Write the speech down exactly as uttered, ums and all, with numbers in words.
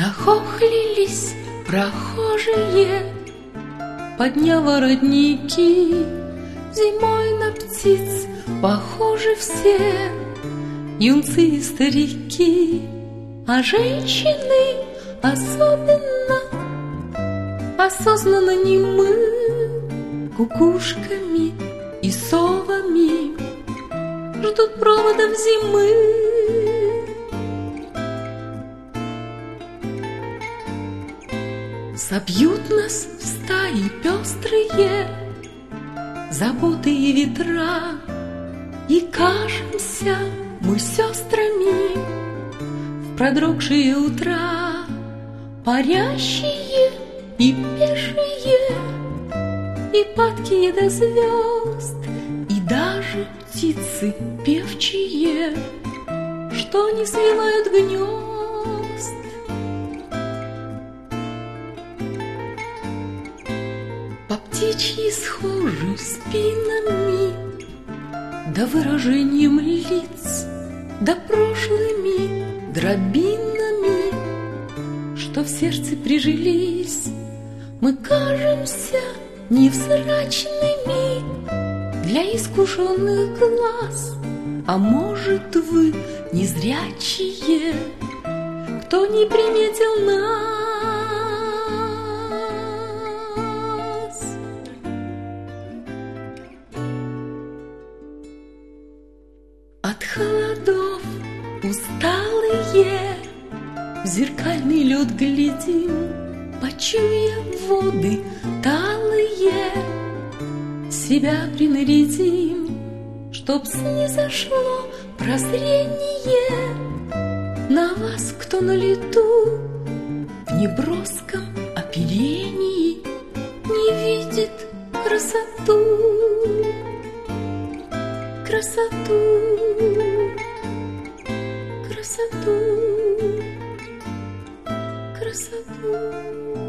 Нахохлились прохожие, подняв воротники. Зимой на птиц похожи все, юнцы и старики, а женщины особенно осознанно немы, кукушками и совами ждут проводов зимы. Собьют нас в стаи пестрые заботы и ветра, и кажемся мы сестрами в продрогшие утра, парящие и пешие, и падкие до звезд, и даже птицы певчие, что не свивают гнезд. По птичьи схожи спинами, да выражением лиц, да прошлыми дробинами, что в сердце прижились. Мы кажемся невзрачными для искушенных глаз, а может, вы незрячие, кто не приметил нас. От холодов усталые в зеркальный лед глядим, почуя воды талые, себя принарядим, чтоб снизошло прозрение на вас, кто на лету в неброском оперении не видит красоту. Красоту, красоту, красоту.